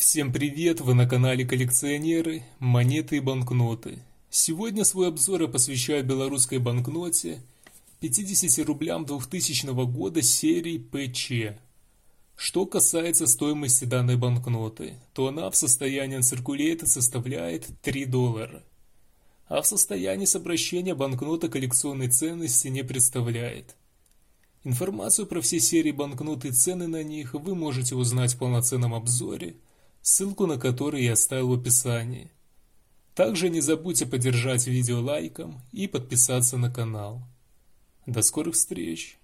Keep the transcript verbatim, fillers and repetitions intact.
Всем привет! Вы на канале Коллекционеры, монеты и банкноты. Сегодня свой обзор я посвящаю белорусской банкноте пятидесяти рублям двухтысячного года серии пэ че. Что касается стоимости данной банкноты, то она в состоянии uncirculated составляет три доллара. А в состоянии с обращения банкнота коллекционной ценности не представляет. Информацию про все серии банкнот и цены на них вы можете узнать в полноценном обзоре, ссылку на который я оставил в описании. Также не забудьте поддержать видео лайком и подписаться на канал. До скорых встреч!